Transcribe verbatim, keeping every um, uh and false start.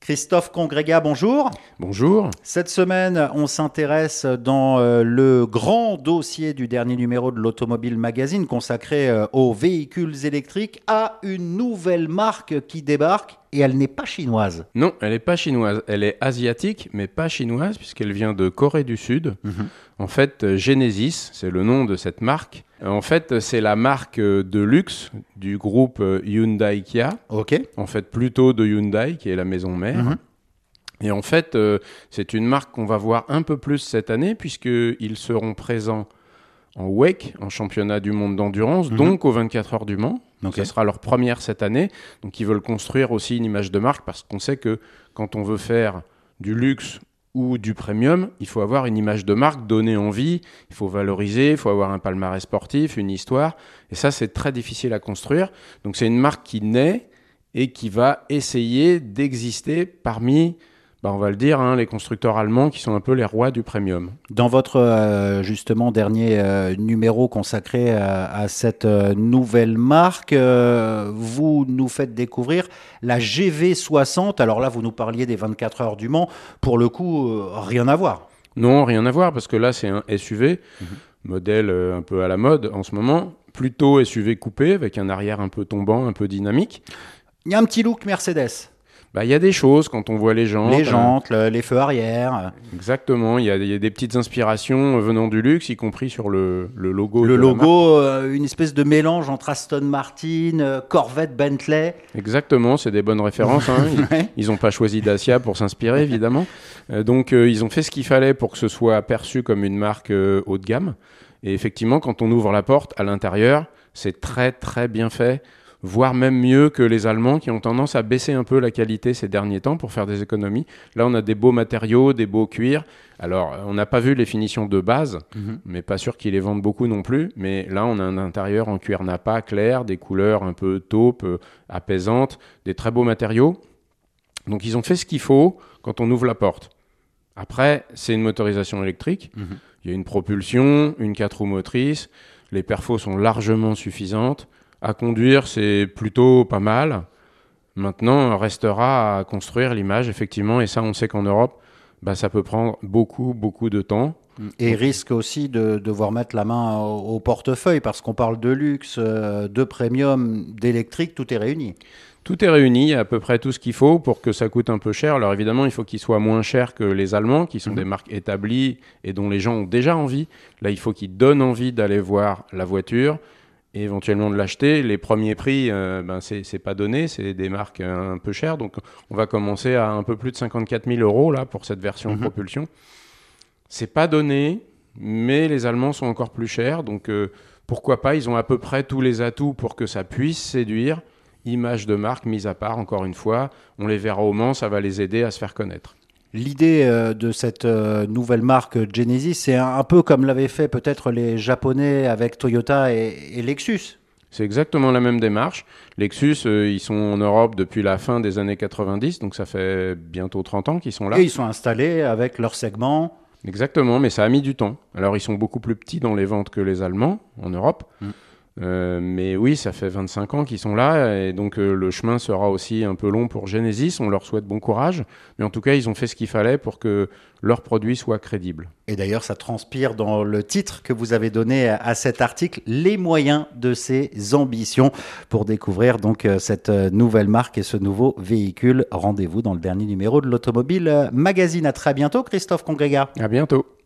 Christophe Congrégat, bonjour. Bonjour. Cette semaine, on s'intéresse dans euh, le grand dossier du dernier numéro de l'Automobile Magazine consacré euh, aux véhicules électriques à une nouvelle marque qui débarque et elle n'est pas chinoise. Non, elle n'est pas chinoise. Elle est asiatique, mais pas chinoise puisqu'elle vient de Corée du Sud. Mmh. En fait, Genesis, c'est le nom de cette marque. En fait, c'est la marque de luxe du groupe Hyundai Kia. Ok. En fait, plutôt de Hyundai, qui est la maison mère. Mmh. Et en fait, euh, c'est une marque qu'on va voir un peu plus cette année puisqu'ils seront présents en W E C, en championnat du monde d'endurance, mmh. donc aux vingt-quatre heures du Mans. Donc, okay. Ce sera leur première cette année. Donc, ils veulent construire aussi une image de marque parce qu'on sait que quand on veut faire du luxe ou du premium, il faut avoir une image de marque, donner envie, il faut valoriser, il faut avoir un palmarès sportif, une histoire. Et ça, c'est très difficile à construire. Donc, c'est une marque qui naît et qui va essayer d'exister parmi... Bah on va le dire, hein, les constructeurs allemands qui sont un peu les rois du premium. Dans votre euh, justement dernier euh, numéro consacré à, à cette euh, nouvelle marque, euh, vous nous faites découvrir la G V soixante. Alors là, vous nous parliez des vingt-quatre heures du Mans. Pour le coup, euh, rien à voir. Non, rien à voir parce que là, c'est un S U V, mmh. modèle euh, un peu à la mode en ce moment. Plutôt S U V coupé avec un arrière un peu tombant, un peu dynamique. Il y a un petit look Mercedes. Bah, y a des choses quand on voit les jantes. Les jantes, euh, le, les feux arrière. Exactement, il y, y a des petites inspirations venant du luxe, y compris sur le, le logo. Le de logo, euh, une espèce de mélange entre Aston Martin, euh, Corvette, Bentley. Exactement, c'est des bonnes références. Hein. Ils n'ont pas choisi Dacia pour s'inspirer, évidemment. Euh, donc, euh, ils ont fait ce qu'il fallait pour que ce soit perçu comme une marque euh, haut de gamme. Et effectivement, quand on ouvre la porte, à l'intérieur, c'est très, très bien fait. Voire même mieux que les Allemands qui ont tendance à baisser un peu la qualité ces derniers temps pour faire des économies. Là, on a des beaux matériaux, des beaux cuirs. Alors, on n'a pas vu les finitions de base, mmh. mais pas sûr qu'ils les vendent beaucoup non plus. Mais là, on a un intérieur en cuir nappa clair, des couleurs un peu taupe, euh, apaisantes, des très beaux matériaux. Donc, ils ont fait ce qu'il faut quand on ouvre la porte. Après, c'est une motorisation électrique. Mmh. Il y a une propulsion, une quatre roues motrices. Les perfos sont largement suffisantes. À conduire, c'est plutôt pas mal. Maintenant, restera à construire l'image, effectivement. Et ça, on sait qu'en Europe, bah, ça peut prendre beaucoup, beaucoup de temps. Et risque aussi de devoir mettre la main au, au portefeuille, parce qu'on parle de luxe, de premium, d'électrique, tout est réuni. Tout est réuni, il y a à peu près tout ce qu'il faut pour que ça coûte un peu cher. Alors évidemment, il faut qu'il soit moins cher que les Allemands, qui sont mmh. des marques établies et dont les gens ont déjà envie. Là, il faut qu'ils donnent envie d'aller voir la voiture et éventuellement de l'acheter. Les premiers prix, euh, ben c'est, c'est pas donné, c'est des marques un peu chères. Donc, on va commencer à un peu plus de cinquante-quatre mille euros là, pour cette version mmh. propulsion. C'est pas donné, mais les Allemands sont encore plus chers. Donc, euh, pourquoi pas, ils ont à peu près tous les atouts pour que ça puisse séduire. Image de marque mise à part, encore une fois. On les verra au Mans, ça va les aider à se faire connaître. L'idée euh, de cette euh, nouvelle marque Genesis, c'est un, un peu comme l'avaient fait peut-être les Japonais avec Toyota et, et Lexus. C'est exactement la même démarche. Lexus, euh, ils sont en Europe depuis la fin des années quatre-vingt-dix, donc ça fait bientôt trente ans qu'ils sont là. Et ils sont installés avec leur segment. Exactement, mais ça a mis du temps. Alors ils sont beaucoup plus petits dans les ventes que les Allemands en Europe. Mm. Euh, mais oui, ça fait vingt-cinq ans qu'ils sont là et donc euh, le chemin sera aussi un peu long pour Genesis. On leur souhaite bon courage, mais en tout cas, ils ont fait ce qu'il fallait pour que leurs produits soient crédibles. Et d'ailleurs, ça transpire dans le titre que vous avez donné à cet article, les moyens de ses ambitions. Pour découvrir donc cette nouvelle marque et ce nouveau véhicule, rendez-vous dans le dernier numéro de l'Automobile Magazine. À très bientôt, Christophe Congrégat. À bientôt.